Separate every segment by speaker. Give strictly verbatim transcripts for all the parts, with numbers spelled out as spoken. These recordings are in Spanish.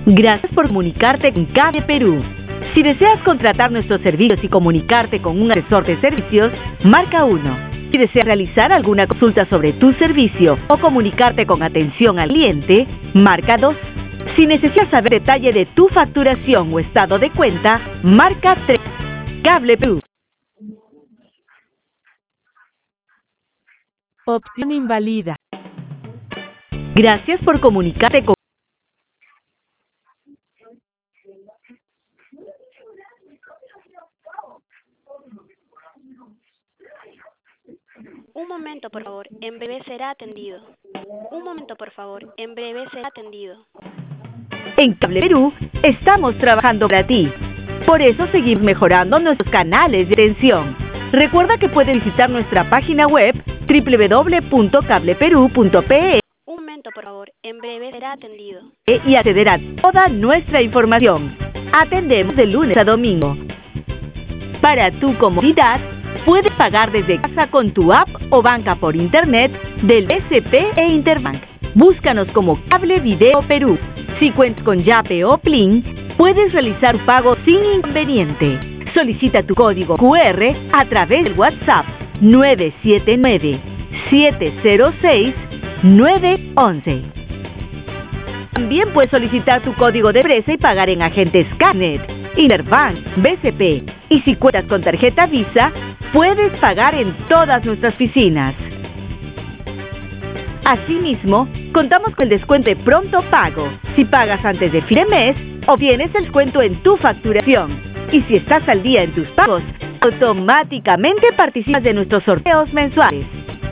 Speaker 1: Gracias por comunicarte con Cable Perú. Si deseas contratar nuestros servicios y comunicarte con un asesor de servicios, marca uno. Si deseas realizar alguna consulta sobre tu servicio o comunicarte con atención al cliente, marca dos. Si necesitas saber detalle de tu facturación o estado de cuenta, marca tres. Cable Perú.
Speaker 2: Opción inválida.
Speaker 1: Gracias por comunicarte con...
Speaker 3: Un momento, por favor. En breve será atendido. Un momento, por favor. En breve será atendido.
Speaker 1: En Cable Perú estamos trabajando para ti. Por eso seguimos mejorando nuestros canales de atención. Recuerda que puedes visitar nuestra página web doble u doble u doble u punto cable perú punto pe
Speaker 3: Un momento, por favor. En breve será atendido.
Speaker 1: y acceder a toda nuestra información. Atendemos de lunes a domingo. Para tu comodidad, puedes pagar desde casa con tu app o banca por internet del B C P e Interbank. Búscanos como Cable Video Perú. Si cuentas con Yape o Plin, puedes realizar pago sin inconveniente. Solicita tu código cu erre a través del WhatsApp nueve siete nueve, siete cero seis, nueve once. También puedes solicitar tu código de empresa y pagar en agentes Scanet, Interbank, B C P. Y si cuentas con tarjeta Visa, puedes pagar en todas nuestras oficinas. Asimismo, contamos con el descuento de pronto pago. Si pagas antes de fin de mes, obtienes el descuento en tu facturación. Y si estás al día en tus pagos, automáticamente participas de nuestros sorteos mensuales.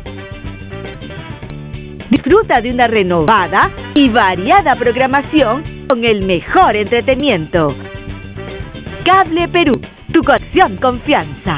Speaker 1: Disfruta de una renovada y variada programación con el mejor entretenimiento. Cable Perú, tu conexión confianza.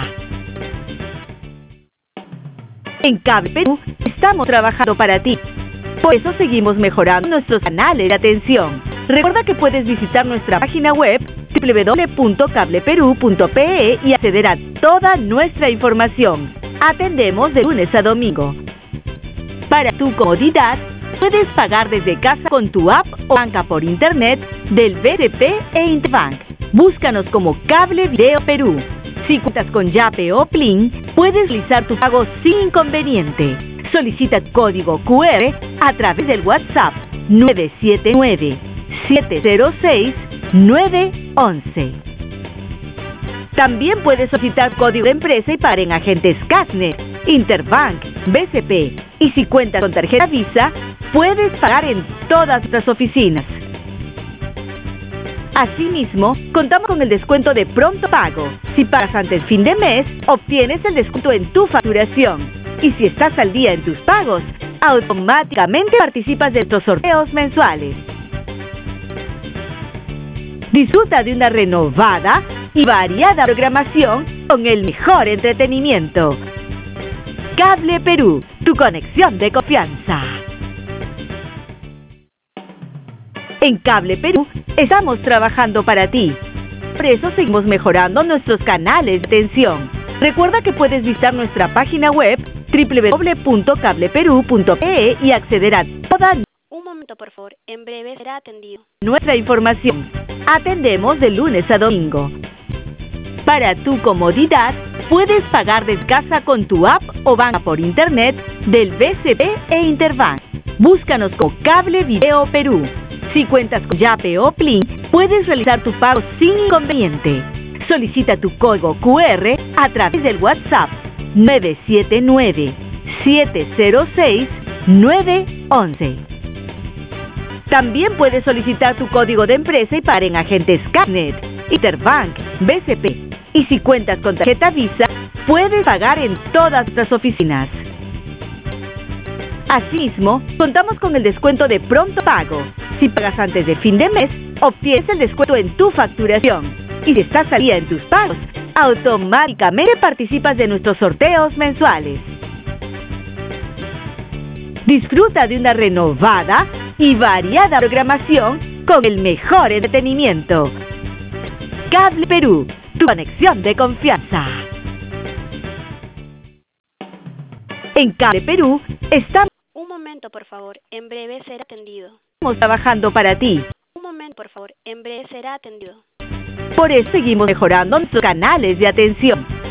Speaker 1: En Cable Perú estamos trabajando para ti. Por eso seguimos mejorando nuestros canales de atención. Recuerda que puedes visitar nuestra página web doble u doble u doble u punto cable perú punto pe y acceder a toda nuestra información. Atendemos de lunes a domingo. Para tu comodidad, puedes pagar desde casa con tu app o banca por internet del B C P e Interbank. Búscanos como Cable Video Perú. Si cuentas con Yape o Plin, puedes realizar tu pago sin inconveniente. Solicita tu código cu erre a través del WhatsApp nueve siete nueve, siete cero seis, nueve once. También puedes solicitar código de empresa y pagar en agentes Scanet, Interbank, B C P. Y si cuentas con tarjeta Visa, puedes pagar en todas nuestras oficinas. Asimismo, contamos con el descuento de pronto pago. Si pagas antes del fin de mes, obtienes el descuento en tu facturación. Y si estás al día en tus pagos, automáticamente participas de nuestros sorteos mensuales. Disfruta de una renovada y variada programación con el mejor entretenimiento. Cable Perú, tu conexión de confianza. En Cable Perú estamos trabajando para ti. Por eso seguimos mejorando nuestros canales de atención. Recuerda que puedes visitar nuestra página web doble u doble u doble u punto cable perú punto pe y acceder a toda
Speaker 3: Un momento, por favor. En breve será atendido.
Speaker 1: nuestra información. Atendemos de lunes a domingo. Para tu comodidad, puedes pagar desde casa con tu app o banca por internet del B C P e Interbank. Búscanos como Cable Video Perú. Si cuentas con Yape o Plin, puedes realizar tu pago sin inconveniente. Solicita tu código cu erre a través del WhatsApp nueve siete nueve, siete cero seis, nueve once. También puedes solicitar tu código de empresa y pagar en agentes Scanet, Interbank, B C P. Y si cuentas con tarjeta Visa, puedes pagar en todas nuestras oficinas. Asimismo, contamos con el descuento de pronto pago. Si pagas antes de fin de mes, obtienes el descuento en tu facturación. Y si estás al día en tus pagos, automáticamente participas de nuestros sorteos mensuales. Disfruta de una renovada y variada programación con el mejor entretenimiento. Cable Perú, tu conexión de confianza. En Cable Perú estamos
Speaker 3: Un momento, por favor. En breve será atendido.
Speaker 1: trabajando para ti.
Speaker 3: Un momento. por favor, en breve será atendido.
Speaker 1: Por eso seguimos mejorando nuestros canales de atención.